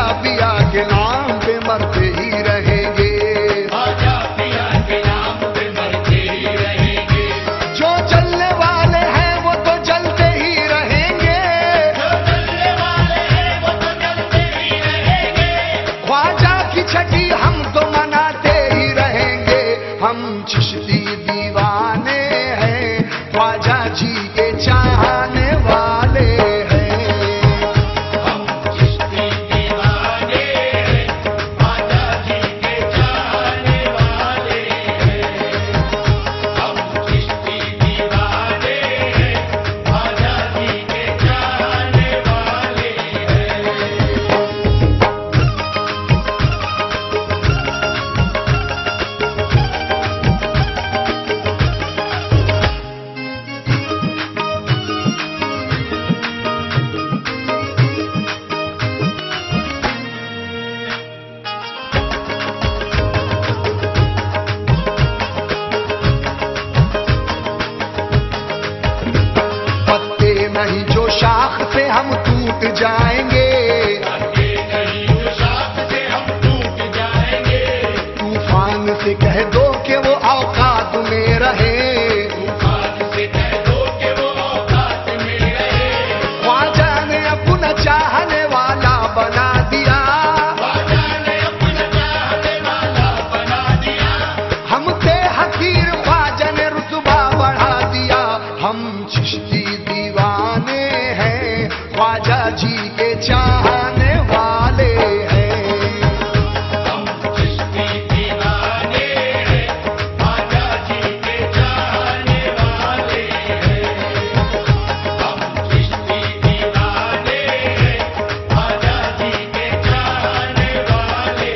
पिया के नाम पे मरते ही रहेंगे, ख्वाजा पिया के नाम पे मरते ही रहेंगे। जो चलने वाले हैं वो तो जलते ही रहेंगे, जो चलने वाले हैं वो तो चलते ही रहेंगे। ख्वाजा की छठी हम तो मनाते ही रहेंगे। हम चिश्ती दीवाने हैं, ख्वाजा जी के चाहने वाले हैं। हम चिश्ती दीवाने हैं, ख्वाजा जी के चाहने वाले हैं। हम चिश्ती दीवाने हैं, ख्वाजा जी के चाहने वाले हैं। पत्ते नहीं जो शाख से हम टूट जाएंगे, आगे नहीं जो शाख से हम टूट जाएंगे। तूफान से कह दो कि वो औकात में रहे, तूफान से कह दो कि वो औकात में रहे। ख्वाजा ने अपना चाहने वाला बना दिया, ख्वाजा ने अपना चाहने वाला बना दिया। हम थे हकीर, ख्वाजा ने रुतबा बढ़ा दिया। हम चिश्ती दीवाने हैं, ख्वाजा जी के चाहने वाले हैं। हम चिश्ती दीवाने हैं, ख्वाजा जी के चाहने वाले हैं। हम चिश्ती दीवाने हैं, ख्वाजा जी के चाहने वाले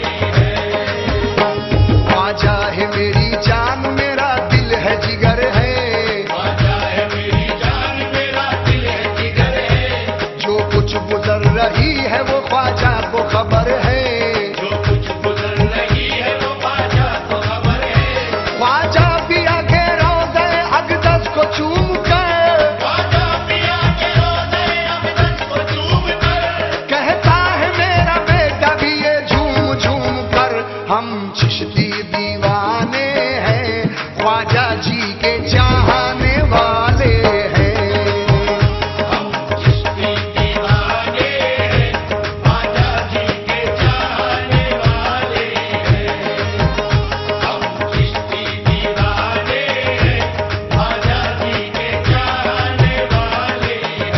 हैं। ख्वाजा है मेरी जान, मेरा दिल है जिगर है, ख्वाजा है मेरी जान, मेरा दिल है जिगर है। जो कुछ गुजर रही है वो ख्वाजा को खबर है। जो कुछ गुजर रही है वो ख्वाजा को खबर है। ख्वाजा पिया के रोज़े अक़दस को चूम कर ख्वाजा पिया के रोज़े अक़दस को चूम कर कहता है मेरा बेटा भी ये झूम झूम कर। हम चिश्ती दीवाने हैं, ख्वाजा जी के चाहने वाले हैं। हम चिश्ती दीवाने हैं, ख्वाजा जी के चाहने वाले हैं। हम चिश्ती दीवाने हैं, ख्वाजा जी के चाहने वाले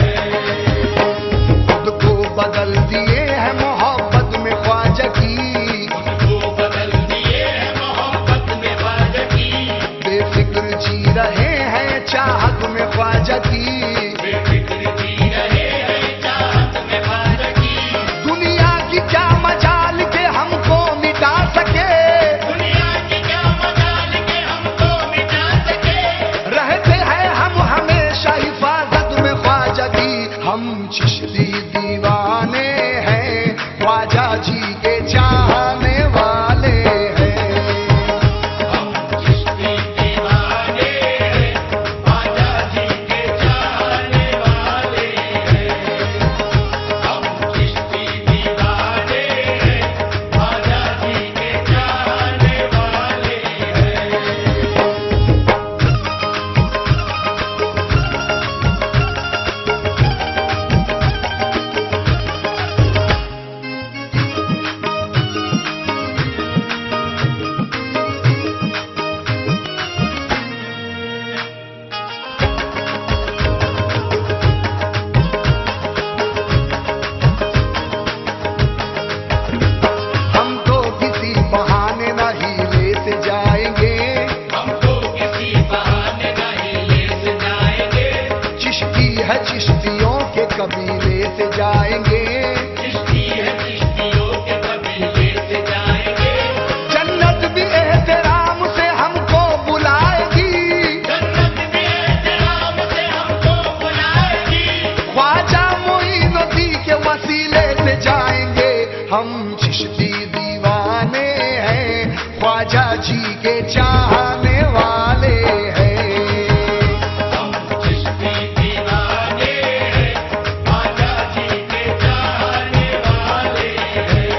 हैं। खुद को बदल दिए हैं मोहब्बत में ख्वाजा की, उनको बदल दिए हैं मोहब्बत में ख्वाजा की। बेफिक्र जी रहे हैं चाहत में ख्वाजा की। बेफिक्र जी रहे हैं चाहत में ख्वाजा की। दुनिया की क्या मजाल के हमको मिटा सके, दुनिया की क्या मजाल के हमको मिटा सके। रहते हैं हम हमेशा हिफाजत में ख्वाजा की। हम चिश्ती दीवाने हैं, ख्वाजा जी के चाहने वाले हैं। हम चिश्ती दीवाने हैं, ख्वाजा जी के चाहने वाले हैं। हम चिश्ती दीवाने हैं, ख्वाजा जी के चाहने वाले हैं। हम तो किसी बहाने नहीं लेते जाएंगे, हम तो किसी बहाने नहीं ले जाएंगे। चिश्ती है चिश्तियों के कबीले से जाएंगे। चिश्ती है चिश्तियों के कबीले से जाएंगे। जन्नत भी एहतराम से हमको बुलाएगी, जन्नत भी एहतराम से हमको बुलाएगी। ख्वाजा मोइनुद्दीन के वसीले से जाएंगे। हम चिश्ती दीवाने हैं, ख्वाजा जी के चाहने वाले हैं। हम चिश्ती दीवाने हैं, ख्वाजा जी के चाहने वाले हैं।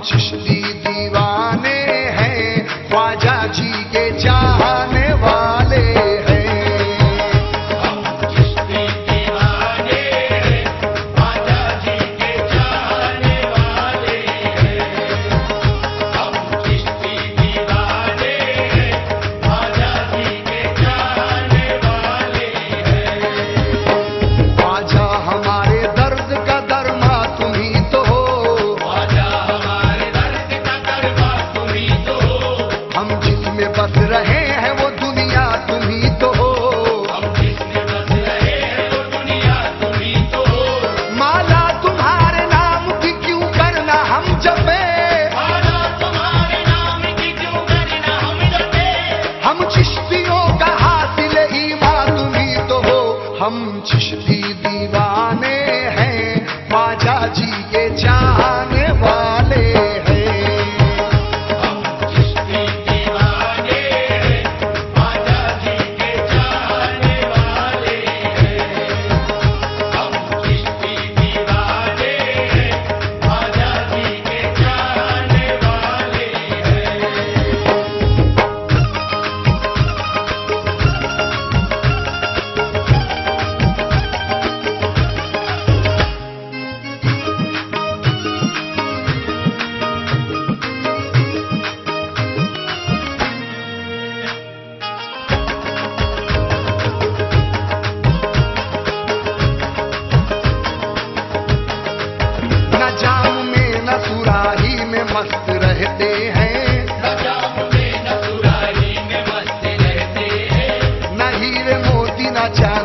चिश्ती दीवाने हैं, ख्वाजा जी के चाहने वाले हैं। हम चिश्ती दीवाने हैं, ख्वाजा जी के चाहने वाले हैं। हम चिश्ती दीवाने हैं, ख्वाजा जी के चाहने वाले हैं। ख्वाजा हमारे दर्द का दरमा तुम ही तो हो, ख्वाजा हमारे दर्द का दरमा तुम ही तो हो। हम जिसमें बस रहे हैं वो दुनिया तुम ही तो हो। हम जिसमें बस रहे हैं वो दुनिया तुम ही तो हो। माला तुम्हारे नाम की क्यों करना हम जपे, माला तुम्हारे नाम की क्यों करना हम जपे। हम चिश्तियों का हासिल ईमान तुम ही तो हो। हम चिश्ती दीवाने हैं, ख्वाजा जी के चाहने वाले हैं। हम चिश्ती दीवाने हैं, ख्वाजा जी के चाहने वाले हैं। हम चिश्ती दीवाने हैं, ख्वाजा जी के चाहने वाले हैं। न जाम में न सुराही में मस्त रहते हैं, सजाम में न सुराही में मस्त रहते हैं। न हीरे मोती न चांदी